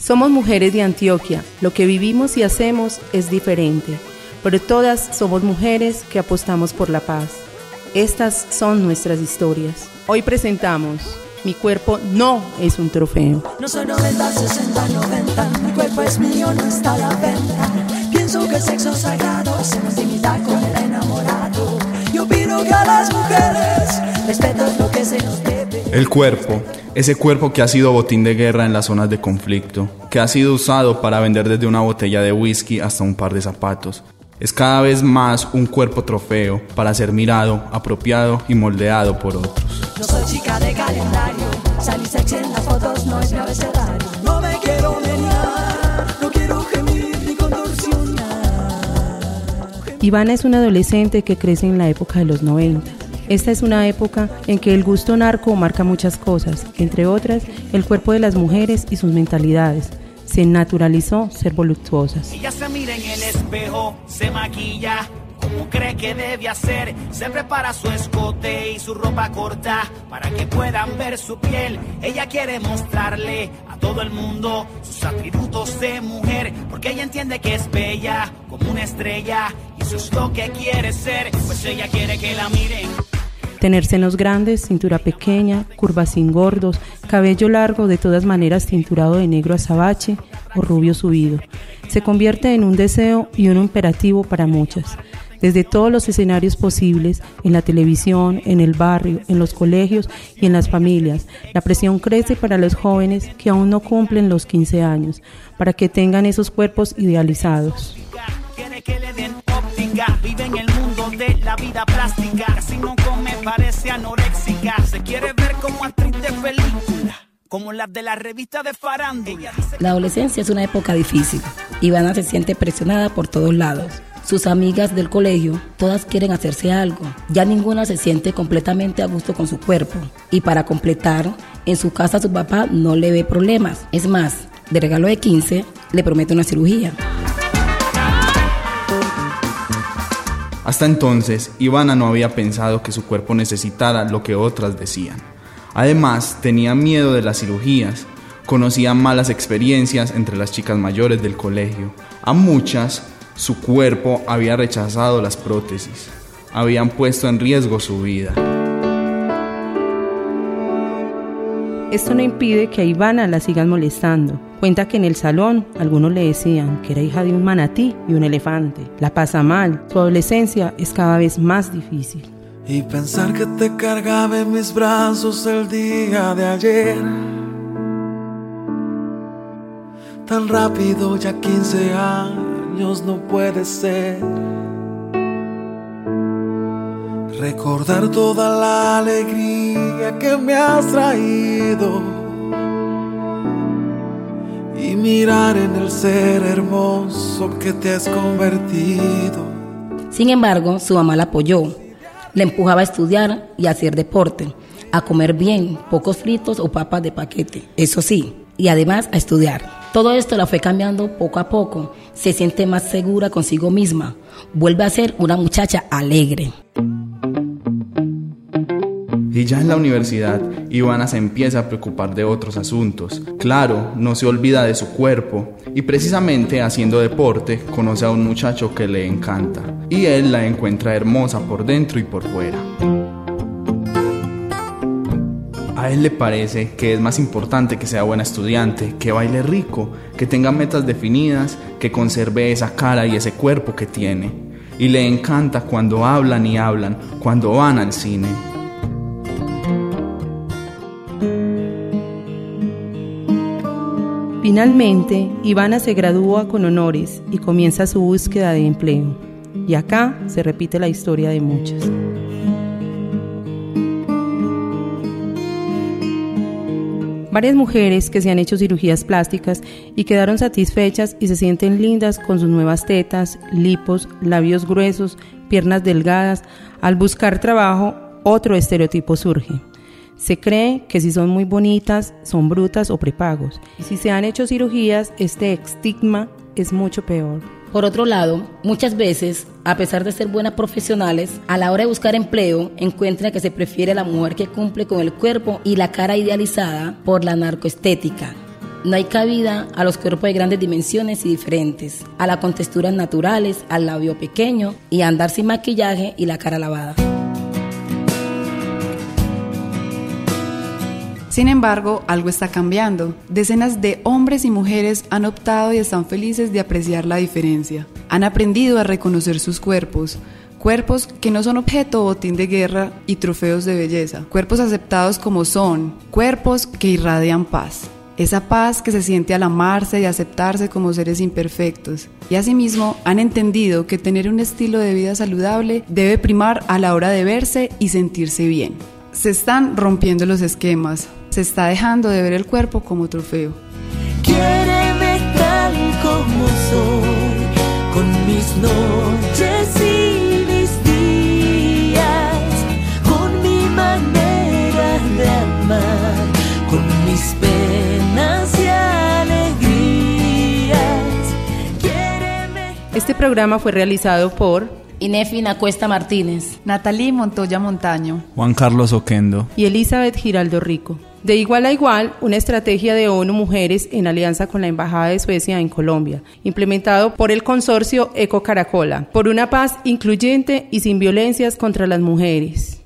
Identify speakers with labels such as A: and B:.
A: Somos mujeres de Antioquia, lo que vivimos y hacemos es diferente, pero todas somos mujeres que apostamos por la paz. Estas son nuestras historias. Hoy presentamos Mi cuerpo no es un trofeo.
B: No soy 90, 60, 90, mi cuerpo es mío, no está a la venta. Pienso que el sexo sagrado, hacemos dignidad con el enamorado. Yo pido que a las mujeres respeto lo que se nos debe.
C: El cuerpo, ese cuerpo que ha sido botín de guerra en las zonas de conflicto, que ha sido usado para vender desde una botella de whisky hasta un par de zapatos. Es cada vez más un cuerpo trofeo para ser mirado, apropiado y moldeado por otros.
B: No soy chica de calendario, salir sexy en las fotos no es mi abecedario. No me quiero menear, no quiero gemir ni contorsionar.
A: Ivana es una adolescente que crece en la época de los 90. Esta es una época en que el gusto narco marca muchas cosas, entre otras, el cuerpo de las mujeres y sus mentalidades. Se naturalizó ser voluptuosas.
D: Ella se mira en el espejo, se maquilla como cree que debe hacer, se prepara su escote y su ropa corta para que puedan ver su piel. Ella quiere mostrarle a todo el mundo sus atributos de mujer, porque ella entiende que es bella como una estrella y eso es lo que quiere ser, pues ella quiere que la miren.
A: Tener senos grandes, cintura pequeña, curvas sin gordos, cabello largo, de todas maneras tinturado de negro azabache o rubio subido. Se convierte en un deseo y un imperativo para muchas. Desde todos los escenarios posibles, en la televisión, en el barrio, en los colegios y en las familias, la presión crece para los jóvenes que aún no cumplen los 15 años, para que tengan esos cuerpos idealizados.
D: Quiere que le den óptica, vive en el mundo de la vida plástica, casi no come, parece anoréxica, se quiere ver como actriz de película, como las de la revista de farándula.
E: La adolescencia es una época difícil. Ivana se siente presionada por todos lados. Sus amigas del colegio, todas quieren hacerse algo. Ya ninguna se siente completamente a gusto con su cuerpo. Y para completar, en su casa su papá no le ve problemas. Es más, de regalo de 15, le promete una cirugía.
C: Hasta entonces, Ivana no había pensado que su cuerpo necesitara lo que otras decían. Además, tenía miedo de las cirugías. Conocía malas experiencias entre las chicas mayores del colegio. A muchas, su cuerpo había rechazado las prótesis. Habían puesto en riesgo su vida.
A: Esto no impide que a Ivana la sigan molestando. Cuenta que en el salón algunos le decían que era hija de un manatí y un elefante. La pasa mal, su adolescencia es cada vez más difícil.
F: Y pensar que te cargaba en mis brazos el día de ayer, tan rápido, ya 15 años no puede ser. Recordar toda la alegría que me has traído y mirar en el ser hermoso que te has convertido.
E: Sin embargo, su mamá la apoyó. Le empujaba a estudiar y a hacer deporte, a comer bien, pocos fritos o papas de paquete, eso sí, y además a estudiar. Todo esto la fue cambiando poco a poco. Se siente más segura consigo misma. Vuelve a ser una muchacha alegre.
C: Y ya en la universidad, Ivana se empieza a preocupar de otros asuntos. Claro, no se olvida de su cuerpo. Y precisamente haciendo deporte, conoce a un muchacho que le encanta. Y él la encuentra hermosa por dentro y por fuera. A él le parece que es más importante que sea buena estudiante, que baile rico, que tenga metas definidas, que conserve esa cara y ese cuerpo que tiene. Y le encanta cuando hablan y hablan, cuando van al cine.
A: Finalmente, Ivana se gradúa con honores y comienza su búsqueda de empleo. Y acá se repite la historia de muchas. Varias mujeres que se han hecho cirugías plásticas y quedaron satisfechas y se sienten lindas con sus nuevas tetas, lipos, labios gruesos, piernas delgadas. Al buscar trabajo, otro estereotipo surge. Se cree que si son muy bonitas, son brutas o prepagos. Y si se han hecho cirugías, este estigma es mucho peor.
E: Por otro lado, muchas veces, a pesar de ser buenas profesionales, a la hora de buscar empleo, encuentran que se prefiere la mujer que cumple con el cuerpo y la cara idealizada por la narcoestética. No hay cabida a los cuerpos de grandes dimensiones y diferentes, a las contexturas naturales, al labio pequeño y a andar sin maquillaje y la cara lavada.
G: Sin embargo, algo está cambiando. Decenas de hombres y mujeres han optado y están felices de apreciar la diferencia. Han aprendido a reconocer sus cuerpos. Cuerpos que no son objeto o botín de guerra y trofeos de belleza. Cuerpos aceptados como son. Cuerpos que irradian paz. Esa paz que se siente al amarse y aceptarse como seres imperfectos. Y asimismo han entendido que tener un estilo de vida saludable debe primar a la hora de verse y sentirse bien. Se están rompiendo los esquemas. Se está dejando de ver el cuerpo como trofeo.
B: Quiéreme tal como soy, con mis noches y mis días, con mi manera de amar, con mis penas y alegrías. Quiéreme.
A: Este programa fue realizado por
E: Inefi Nacuesta Martínez,
G: Natalie Montoya Montaño,
C: Juan Carlos Oquendo
A: y Elizabeth Giraldo Rico. De Igual a Igual, una estrategia de ONU Mujeres en alianza con la Embajada de Suecia en Colombia, implementado por el consorcio Eco Caracola, por una paz incluyente y sin violencias contra las mujeres.